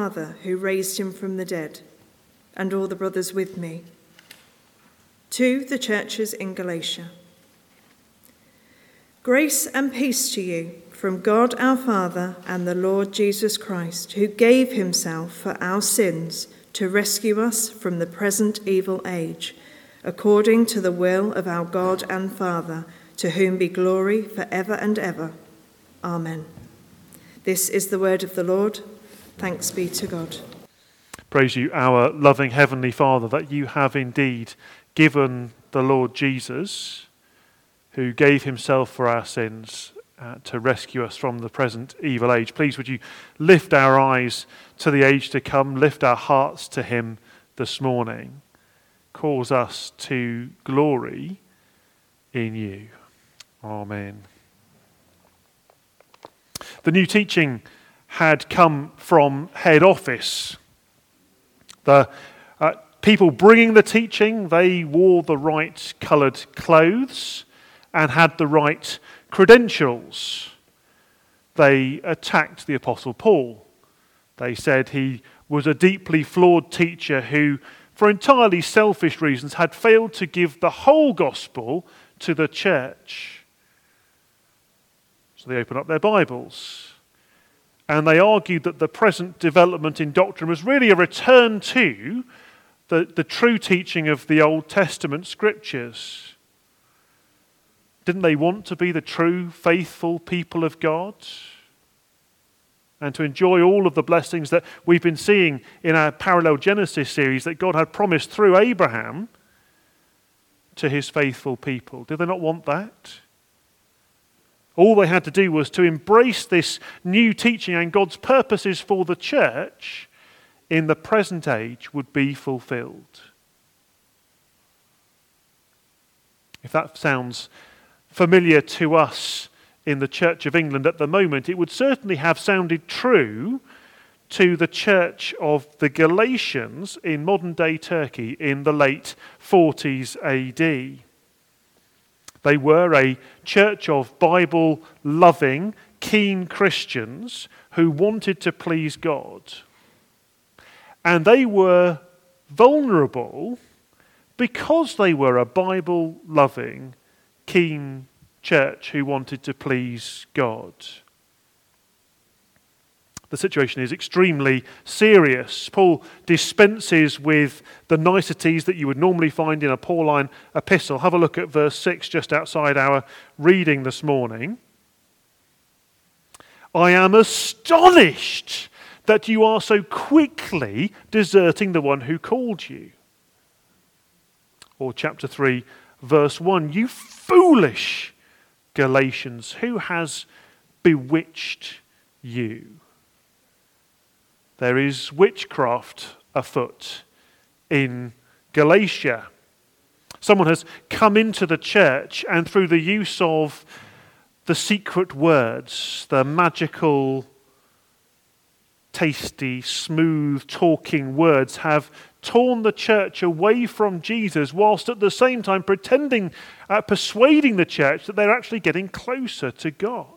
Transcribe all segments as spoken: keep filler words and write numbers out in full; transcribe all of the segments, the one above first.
Father who raised him from the dead, and all the brothers with me. To the churches in Galatia. Grace and peace to you from God our Father and the Lord Jesus Christ, who gave himself for our sins to rescue us from the present evil age, according to the will of our God and Father, to whom be glory for ever and ever. Amen. This is the word of the Lord. Thanks be to God. Praise you, our loving Heavenly Father, that you have indeed given the Lord Jesus, who gave himself for our sins uh, to rescue us from the present evil age. Please would you lift our eyes to the age to come, lift our hearts to him this morning. Cause us to glory in you. Amen. The new teaching had come from head office. The uh, people bringing the teaching, they wore the right coloured clothes and had the right credentials. They attacked the Apostle Paul. They said he was a deeply flawed teacher who, for entirely selfish reasons, had failed to give the whole gospel to the church. So they opened up their Bibles and they argued that the present development in doctrine was really a return to the, the true teaching of the Old Testament scriptures. Didn't they want to be the true, faithful people of God and to enjoy all of the blessings that we've been seeing in our Parallel Genesis series that God had promised through Abraham to his faithful people? Did they not want that? All they had to do was to embrace this new teaching, and God's purposes for the church in the present age would be fulfilled. If that sounds familiar to us in the Church of England at the moment, it would certainly have sounded true to the church of the Galatians in modern-day Turkey in the late forties A D. They were a church of Bible-loving, keen Christians who wanted to please God. And they were vulnerable because they were a Bible-loving, keen church who wanted to please God. The situation is extremely serious. Paul dispenses with the niceties that you would normally find in a Pauline epistle. Have a look at verse six, just outside our reading this morning. I am astonished that you are so quickly deserting the one who called you. Or chapter three, verse one, you foolish Galatians, who has bewitched you? There is witchcraft afoot in Galatia. Someone has come into the church and through the use of the secret words, the magical, tasty, smooth talking words have torn the church away from Jesus, whilst at the same time pretending, uh, persuading the church that they're actually getting closer to God.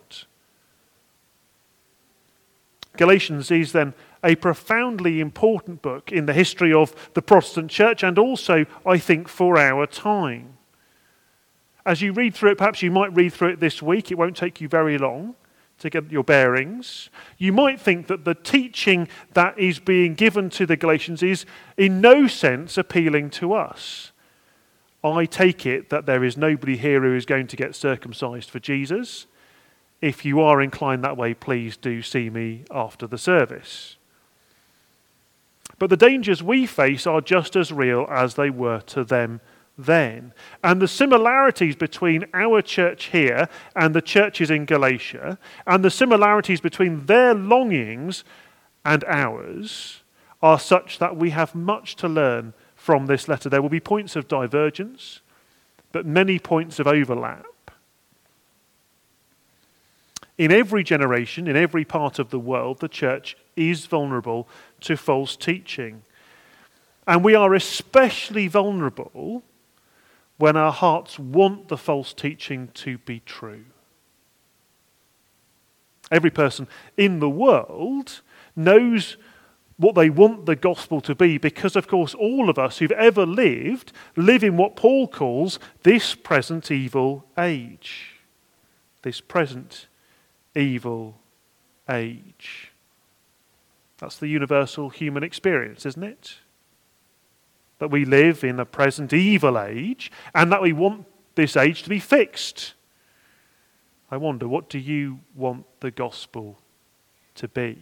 Galatians is then a profoundly important book in the history of the Protestant church and also, I think, for our time. As you read through it, perhaps you might read through it this week. It won't take you very long to get your bearings. You might think that the teaching that is being given to the Galatians is in no sense appealing to us. I take it that there is nobody here who is going to get circumcised for Jesus. If you are inclined that way, please do see me after the service. But the dangers we face are just as real as they were to them then. And the similarities between our church here and the churches in Galatia, and the similarities between their longings and ours, are such that we have much to learn from this letter. There will be points of divergence, but many points of overlap. In every generation, in every part of the world, the church is vulnerable to false teaching. And we are especially vulnerable when our hearts want the false teaching to be true. Every person in the world knows what they want the gospel to be, because, of course, all of us who've ever lived live in what Paul calls this present evil age. This present evil age. That's the universal human experience, isn't it? That we live in a present evil age and that we want this age to be fixed. I wonder, what do you want the gospel to be?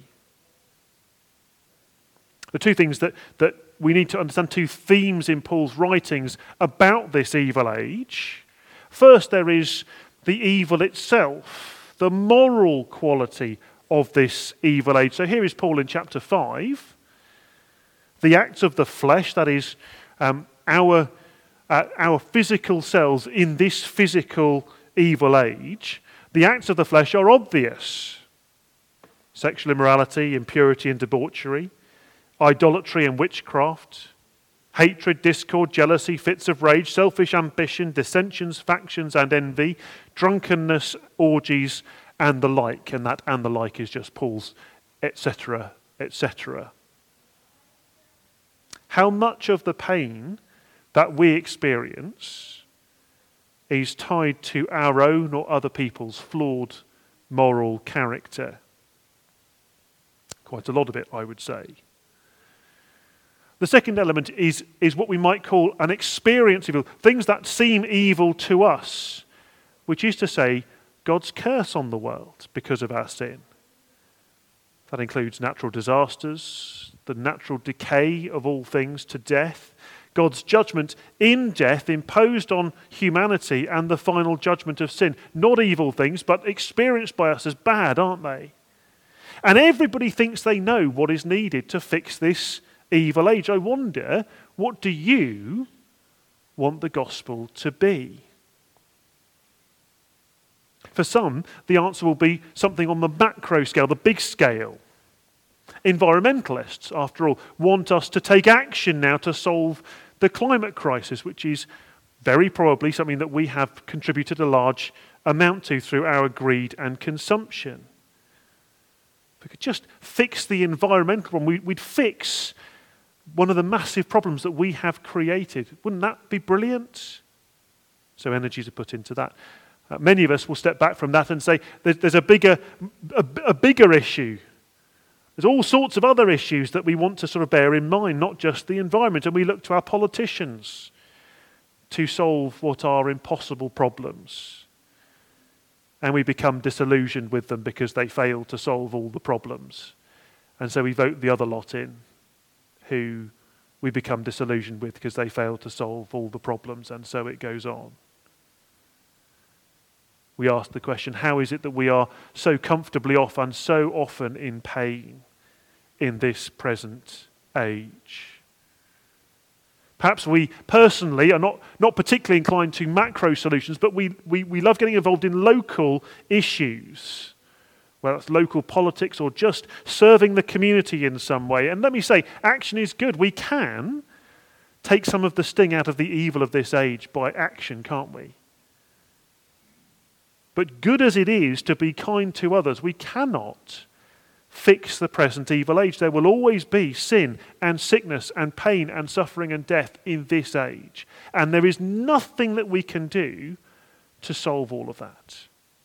The two things that, that we need to understand, two themes in Paul's writings about this evil age. First, there is the evil itself, the moral quality of this evil age. So here is Paul in chapter five. The acts of the flesh, that is um, our, uh, our physical selves in this physical evil age, the acts of the flesh are obvious. Sexual immorality, impurity and debauchery, idolatry and witchcraft, hatred, discord, jealousy, fits of rage, selfish ambition, dissensions, factions and envy, drunkenness, orgies and the like. And that and the like is just Paul's et cetera, et cetera. How much of the pain that we experience is tied to our own or other people's flawed moral character? Quite a lot of it, I would say. The second element is, is what we might call an experience of evil, things that seem evil to us, which is to say, God's curse on the world because of our sin. That includes natural disasters, the natural decay of all things to death, God's judgment in death imposed on humanity, and the final judgment of sin. Not evil things, but experienced by us as bad, aren't they? And everybody thinks they know what is needed to fix this evil age. I wonder, what do you want the gospel to be? For some, the answer will be something on the macro scale, the big scale. Environmentalists, after all, want us to take action now to solve the climate crisis, which is very probably something that we have contributed a large amount to through our greed and consumption. If we could just fix the environmental problem, we'd fix one of the massive problems that we have created. Wouldn't that be brilliant? So energies are put into that. Uh, many of us will step back from that and say there's, there's a bigger, a, a bigger issue. There's all sorts of other issues that we want to sort of bear in mind, not just the environment. And we look to our politicians to solve what are impossible problems. And we become disillusioned with them because they fail to solve all the problems. And so we vote the other lot in, who we become disillusioned with because they fail to solve all the problems, and so it goes on. We ask the question, how is it that we are so comfortably off and so often in pain in this present age? Perhaps we personally are not, not particularly inclined to macro solutions, but we, we, we love getting involved in local issues, whether it's local politics or just serving the community in some way. And let me say, action is good. We can take some of the sting out of the evil of this age by action, can't we? But good as it is to be kind to others, we cannot fix the present evil age. There will always be sin and sickness and pain and suffering and death in this age. And there is nothing that we can do to solve all of that.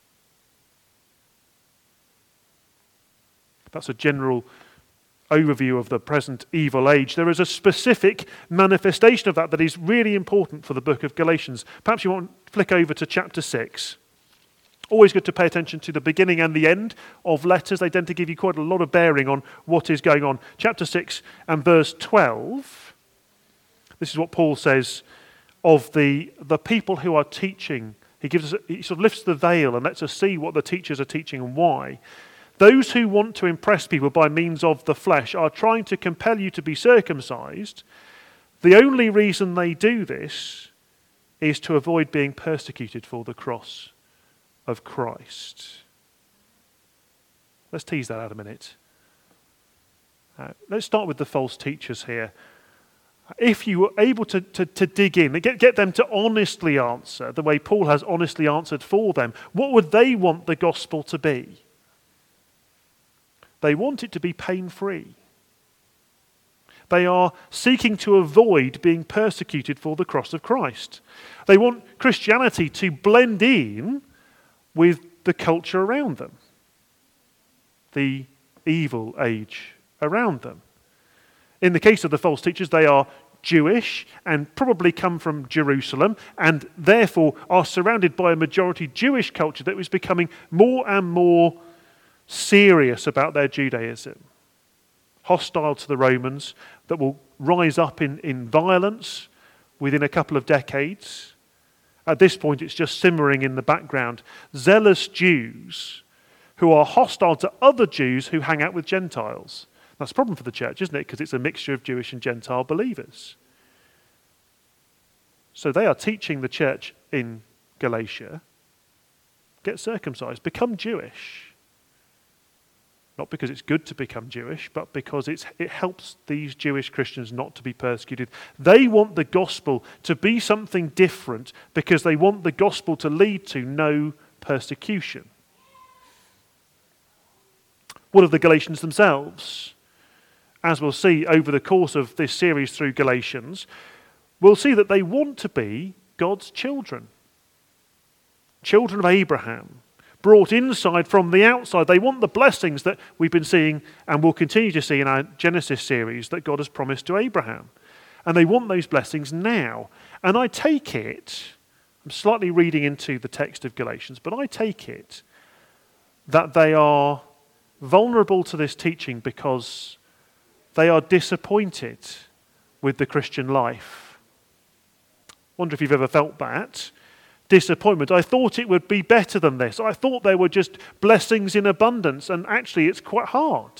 That's a general overview of the present evil age. There is a specific manifestation of that that is really important for the book of Galatians. Perhaps you want to flick over to chapter six. Always good to pay attention to the beginning and the end of letters. They tend to give you quite a lot of bearing on what is going on. Chapter six and verse twelve. This is what Paul says of the, the people who are teaching. He gives us, he sort of lifts the veil and lets us see what the teachers are teaching and why. Those who want to impress people by means of the flesh are trying to compel you to be circumcised. The only reason they do this is to avoid being persecuted for the cross of Christ. Let's tease that out a minute. Uh, let's start with the false teachers here. If you were able to, to, to dig in, get, get them to honestly answer the way Paul has honestly answered for them, what would they want the gospel to be? They want it to be pain-free. They are seeking to avoid being persecuted for the cross of Christ. They want Christianity to blend in with the culture around them, the evil age around them. In the case of the false teachers, they are Jewish and probably come from Jerusalem and therefore are surrounded by a majority Jewish culture that was becoming more and more serious about their Judaism. Hostile to the Romans, that will rise up in, in violence within a couple of decades. At this point, it's just simmering in the background. Zealous Jews who are hostile to other Jews who hang out with Gentiles. That's a problem for the church, isn't it? Because it's a mixture of Jewish and Gentile believers. So they are teaching the church in Galatia, get circumcised, become Jewish. Not because it's good to become Jewish, but because it's, it helps these Jewish Christians not to be persecuted. They want the gospel to be something different because they want the gospel to lead to no persecution. What of the Galatians themselves? As we'll see over the course of this series through Galatians, we'll see that they want to be God's children. Children of Abraham. Brought inside from the outside. They want the blessings that we've been seeing and will continue to see in our Genesis series that God has promised to Abraham. And they want those blessings now. And I take it, I'm slightly reading into the text of Galatians, but I take it that they are vulnerable to this teaching because they are disappointed with the Christian life. I wonder if you've ever felt that. Disappointment. I thought it would be better than this. I thought there were just blessings in abundance, and actually it's quite hard.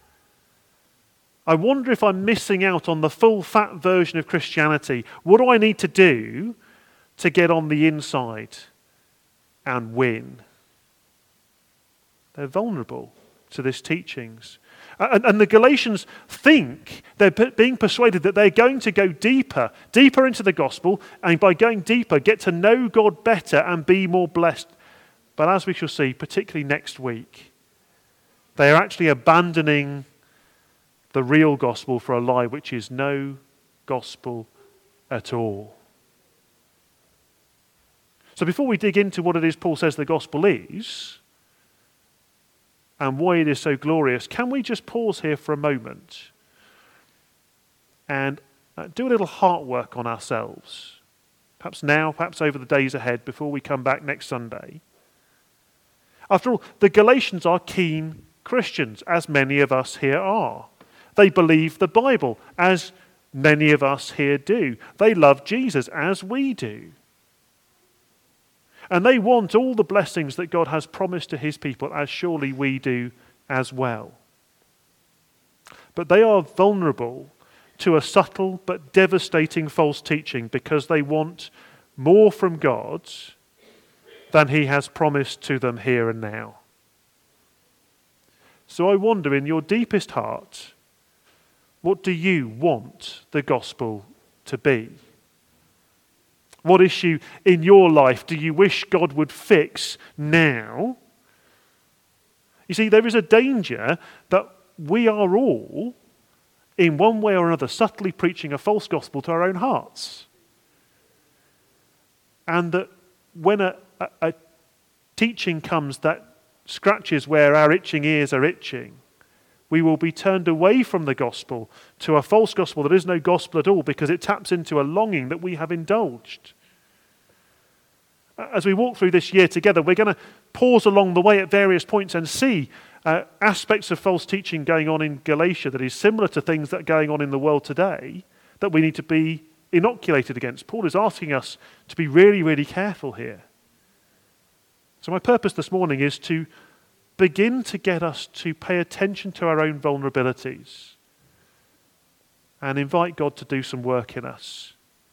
I wonder if I'm missing out on the full fat version of Christianity. What do I need to do to get on the inside and win? They're vulnerable to this teachings. And, and the Galatians think they're being persuaded that they're going to go deeper, deeper into the gospel, and by going deeper, get to know God better and be more blessed. But as we shall see, particularly next week, they are actually abandoning the real gospel for a lie, which is no gospel at all. So before we dig into what it is Paul says the gospel is, and why it is so glorious, can we just pause here for a moment and uh, do a little heart work on ourselves? Perhaps now, perhaps over the days ahead before we come back next Sunday. After all, the Galatians are keen Christians, as many of us here are. They believe the Bible, as many of us here do. They love Jesus, as we do. And they want all the blessings that God has promised to his people, as surely we do as well. But they are vulnerable to a subtle but devastating false teaching because they want more from God than he has promised to them here and now. So I wonder, in your deepest heart, what do you want the gospel to be? What issue in your life do you wish God would fix now? You see, there is a danger that we are all, in one way or another, subtly preaching a false gospel to our own hearts. And that when a, a, a teaching comes that scratches where our itching ears are itching, we will be turned away from the gospel to a false gospel that is no gospel at all because it taps into a longing that we have indulged. As we walk through this year together, we're going to pause along the way at various points and see uh, aspects of false teaching going on in Galatia that is similar to things that are going on in the world today that we need to be inoculated against. Paul is asking us to be really, really careful here. So my purpose this morning is to begin to get us to pay attention to our own vulnerabilities and invite God to do some work in us.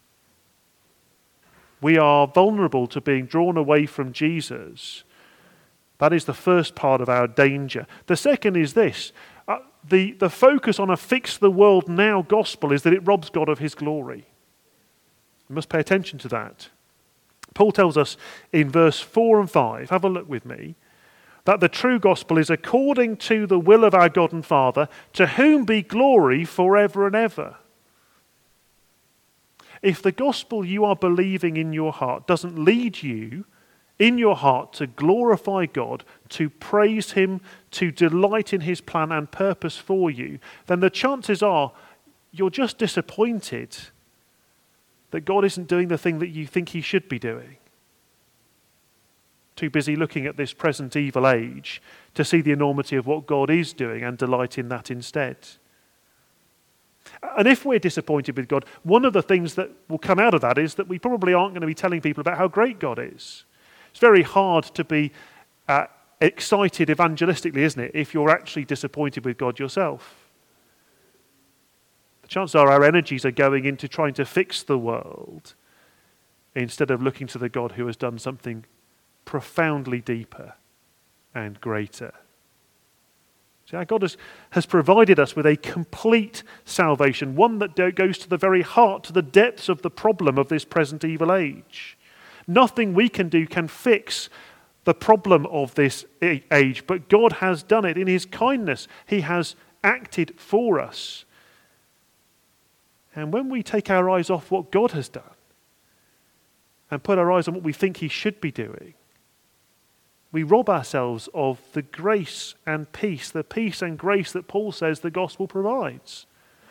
We are vulnerable to being drawn away from Jesus. That is the first part of our danger. The second is this. Uh, the, the focus on a fix the world now gospel is that it robs God of his glory. We must pay attention to that. Paul tells us in verse four and five, have a look with me, that the true gospel is according to the will of our God and Father, to whom be glory forever and ever. If the gospel you are believing in your heart doesn't lead you in your heart to glorify God, to praise him, to delight in his plan and purpose for you, then the chances are you're just disappointed that God isn't doing the thing that you think he should be doing. Too busy looking at this present evil age to see the enormity of what God is doing and delight in that instead. And if we're disappointed with God, one of the things that will come out of that is that we probably aren't going to be telling people about how great God is. It's very hard to be uh, excited evangelistically, isn't it, if you're actually disappointed with God yourself. The chances are our energies are going into trying to fix the world instead of looking to the God who has done something profoundly deeper and greater. See, our God has, has provided us with a complete salvation, one that goes to the very heart, to the depths of the problem of this present evil age. Nothing we can do can fix the problem of this age, but God has done it in his kindness. He has acted for us. And when we take our eyes off what God has done and put our eyes on what we think he should be doing, we rob ourselves of the grace and peace, the peace and grace that Paul says the gospel provides.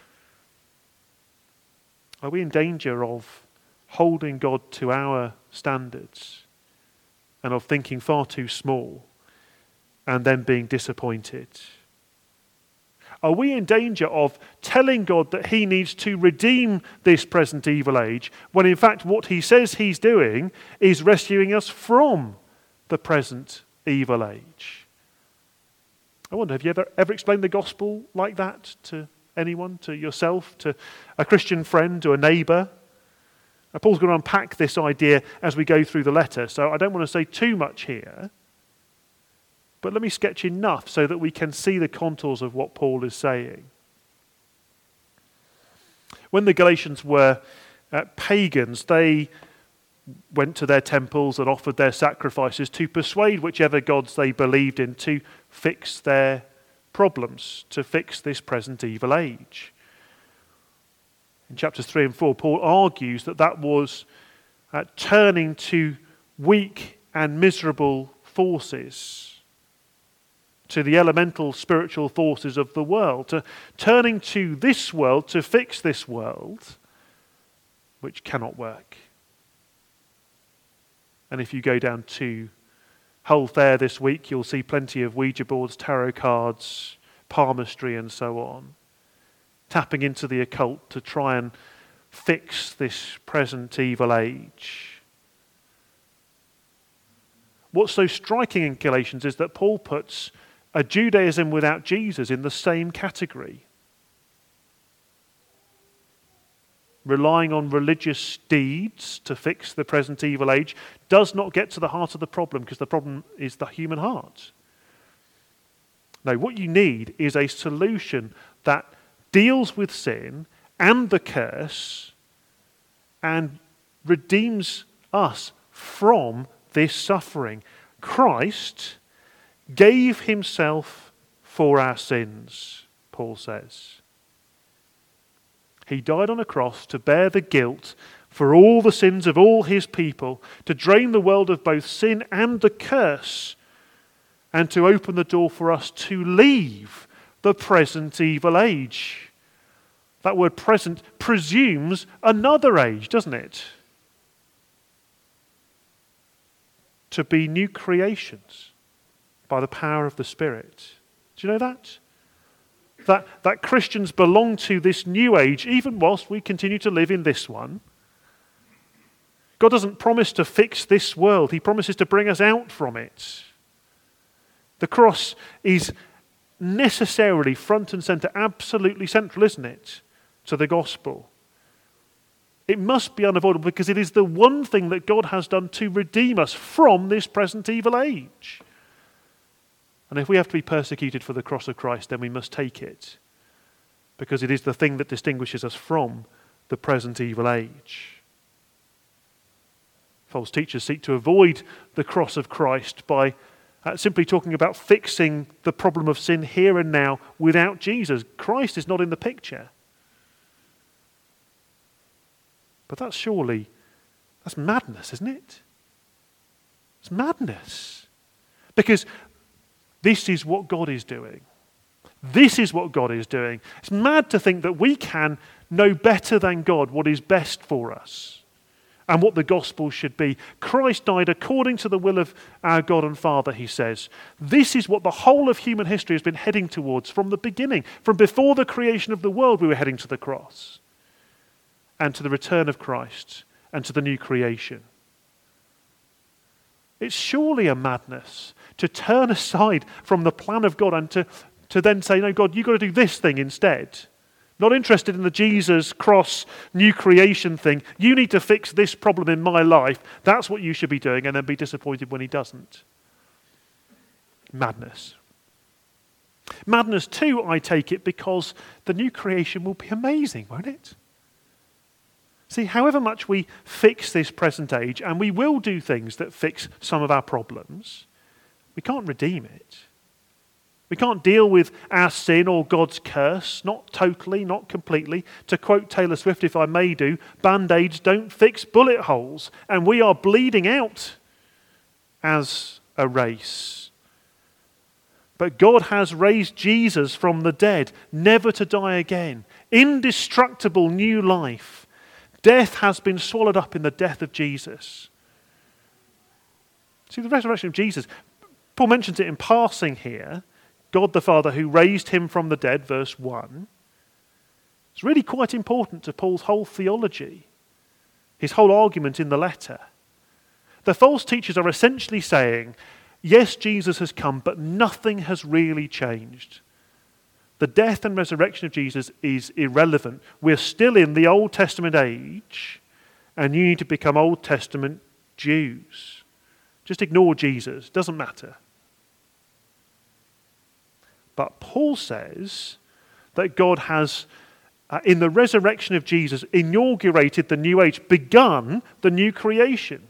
Are we in danger of holding God to our standards and of thinking far too small and then being disappointed? Are we in danger of telling God that he needs to redeem this present evil age when in fact what he says he's doing is rescuing us from the present evil age? I wonder, have you ever, ever explained the gospel like that to anyone, to yourself, to a Christian friend, to a neighbour? Now, Paul's going to unpack this idea as we go through the letter, so I don't want to say too much here, but let me sketch enough so that we can see the contours of what Paul is saying. When the Galatians were uh, pagans, they went to their temples and offered their sacrifices to persuade whichever gods they believed in to fix their problems, to fix this present evil age. In chapters three and four, Paul argues that that was uh, turning to weak and miserable forces, to the elemental spiritual forces of the world, to turning to this world to fix this world, which cannot work. And if you go down to Hull Fair this week, you'll see plenty of Ouija boards, tarot cards, palmistry and so on, tapping into the occult to try and fix this present evil age. What's so striking in Galatians is that Paul puts a Judaism without Jesus in the same category. Relying on religious deeds to fix the present evil age does not get to the heart of the problem, because the problem is the human heart. No, what you need is a solution that deals with sin and the curse and redeems us from this suffering. Christ gave himself for our sins, Paul says. He died on a cross to bear the guilt for all the sins of all his people, to drain the world of both sin and the curse, and to open the door for us to leave the present evil age. That word present presumes another age, doesn't it? To be new creations by the power of the Spirit. Do you know that? That, that Christians belong to this new age, even whilst we continue to live in this one. God doesn't promise to fix this world. He promises to bring us out from it. The cross is necessarily front and centre, absolutely central, isn't it, to the gospel? It must be unavoidable because it is the one thing that God has done to redeem us from this present evil age. And if we have to be persecuted for the cross of Christ, then we must take it, because it is the thing that distinguishes us from the present evil age. False teachers seek to avoid the cross of Christ by uh, simply talking about fixing the problem of sin here and now without Jesus. Christ is not in the picture. But that's surely, that's madness, isn't it? It's madness. Because this is what God is doing. This is what God is doing. It's mad to think that we can know better than God what is best for us and what the gospel should be. Christ died according to the will of our God and Father, he says. This is what the whole of human history has been heading towards from the beginning. From before the creation of the world, we were heading to the cross and to the return of Christ and to the new creation. It's surely a madness to turn aside from the plan of God and to, to then say, no, God, you've got to do this thing instead. Not interested in the Jesus cross new creation thing. You need to fix this problem in my life. That's what you should be doing, and then be disappointed when he doesn't. Madness. Madness too, I take it, because the new creation will be amazing, won't it? See, however much we fix this present age, and we will do things that fix some of our problems, we can't redeem it. We can't deal with our sin or God's curse, not totally, not completely. To quote Taylor Swift, if I may do, Band-Aids don't fix bullet holes, and we are bleeding out as a race. But God has raised Jesus from the dead, never to die again. Indestructible new life. Death has been swallowed up in the death of Jesus. See, the resurrection of Jesus, Paul mentions it in passing here. God the Father who raised him from the dead, verse one. It's really quite important to Paul's whole theology, his whole argument in the letter. The false teachers are essentially saying, yes, Jesus has come, but nothing has really changed. The death and resurrection of Jesus is irrelevant. We're still in the Old Testament age, and you need to become Old Testament Jews. Just ignore Jesus, doesn't matter. But Paul says that God has, uh, in the resurrection of Jesus, inaugurated the new age, begun the new creation.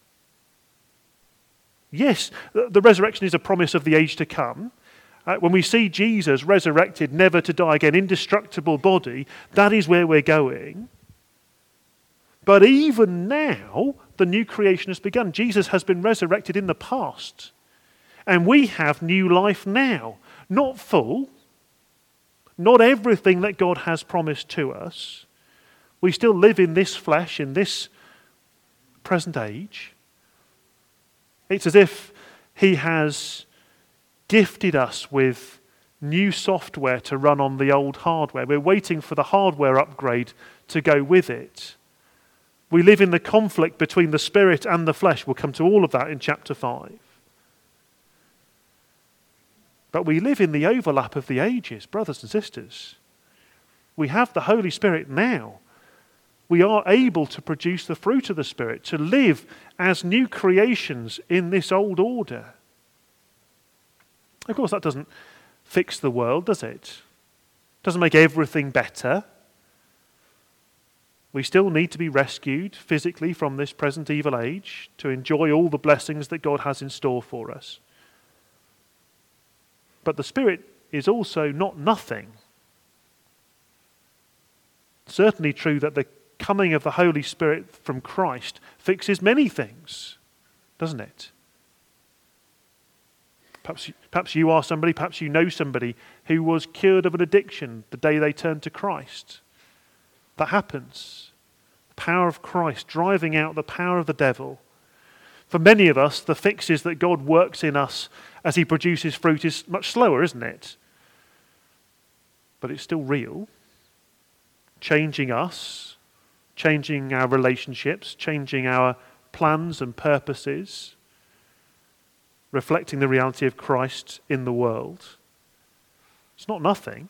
Yes, the, the resurrection is a promise of the age to come. Uh, when we see Jesus resurrected, never to die again, indestructible body, that is where we're going. But even now, the new creation has begun. Jesus has been resurrected in the past. And we have new life now. Not full, not everything that God has promised to us. We still live in this flesh, in this present age. It's as if he has gifted us with new software to run on the old hardware. We're waiting for the hardware upgrade to go with it. We live in the conflict between the spirit and the flesh. We'll come to all of that in chapter five. But we live in the overlap of the ages, brothers and sisters. We have the Holy Spirit now. We are able to produce the fruit of the Spirit, to live as new creations in this old order. Of course, that doesn't fix the world, does it? Doesn't make everything better. We still need to be rescued physically from this present evil age to enjoy all the blessings that God has in store for us. But the Spirit is also not nothing. Certainly true that the coming of the Holy Spirit from Christ fixes many things, doesn't it? Perhaps, perhaps you are somebody, perhaps you know somebody who was cured of an addiction the day they turned to Christ. That happens. The power of Christ driving out the power of the devil. For many of us, the fix is that God works in us as he produces fruit is much slower, isn't it? But it's still real. Changing us, changing our relationships, changing our plans and purposes, reflecting the reality of Christ in the world. It's not nothing.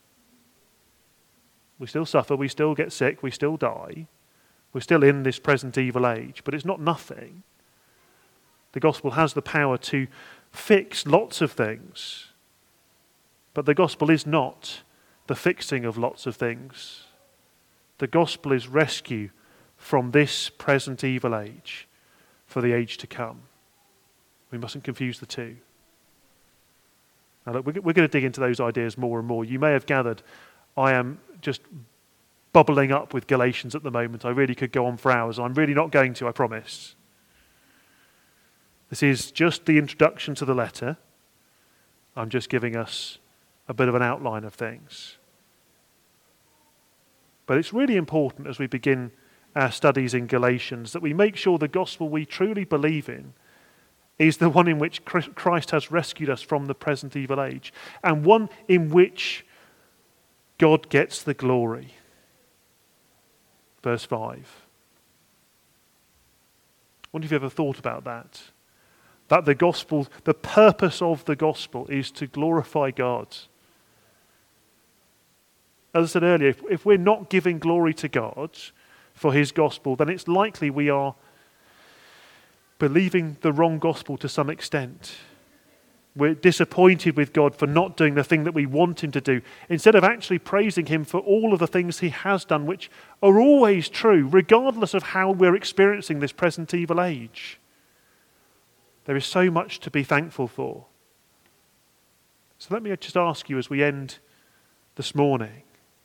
We still suffer, we still get sick, we still die. We're still in this present evil age, but it's not nothing. The gospel has the power to fix lots of things, but the gospel is not the fixing of lots of things. The gospel is rescue from this present evil age for the age to come. We mustn't confuse the two. Now, look, we're going to dig into those ideas more and more. You may have gathered I am just bubbling up with Galatians at the moment. I really could go on for hours. I'm really not going to, I promise. This is just the introduction to the letter. I'm just giving us a bit of an outline of things. But it's really important as we begin our studies in Galatians that we make sure the gospel we truly believe in is the one in which Christ has rescued us from the present evil age, and one in which God gets the glory. Verse five. I wonder if you've ever thought about that. That the gospel, the purpose of the gospel is to glorify God. As I said earlier, if, if we're not giving glory to God for his gospel, then it's likely we are believing the wrong gospel to some extent. We're disappointed with God for not doing the thing that we want him to do, instead of actually praising him for all of the things he has done, which are always true, regardless of how we're experiencing this present evil age. There is so much to be thankful for. So let me just ask you as we end this morning,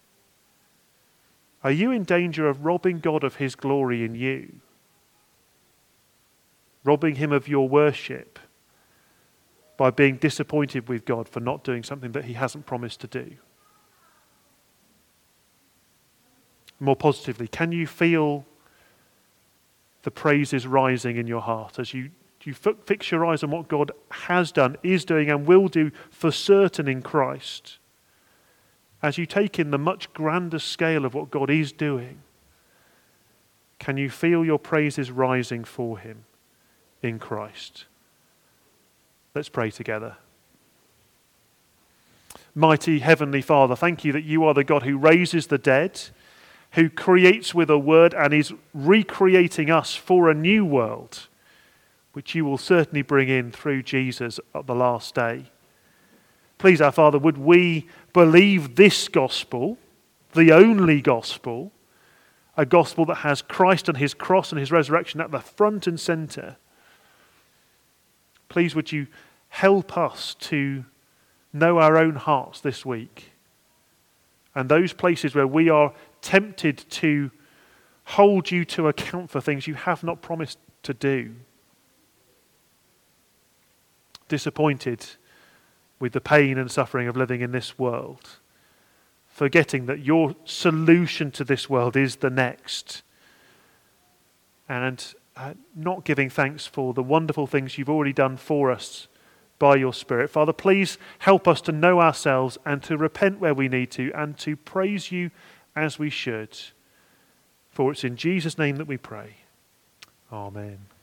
are you in danger of robbing God of his glory in you? Robbing him of your worship by being disappointed with God for not doing something that he hasn't promised to do? More positively, can you feel the praises rising in your heart as you, you fix your eyes on what God has done, is doing, and will do for certain in Christ? As you take in the much grander scale of what God is doing, can you feel your praises rising for him in Christ? Let's pray together. Mighty Heavenly Father, thank you that you are the God who raises the dead, who creates with a word and is recreating us for a new world, which you will certainly bring in through Jesus at the last day. Please, our Father, would we believe this gospel, the only gospel, a gospel that has Christ and his cross and his resurrection at the front and centre. Please, would you help us to know our own hearts this week, and those places where we are tempted to hold you to account for things you have not promised to do. Disappointed with the pain and suffering of living in this world, forgetting that your solution to this world is the next, and uh, not giving thanks for the wonderful things you've already done for us by your Spirit. Father, please help us to know ourselves and to repent where we need to, and to praise you as we should. For it's in Jesus' name that we pray. Amen.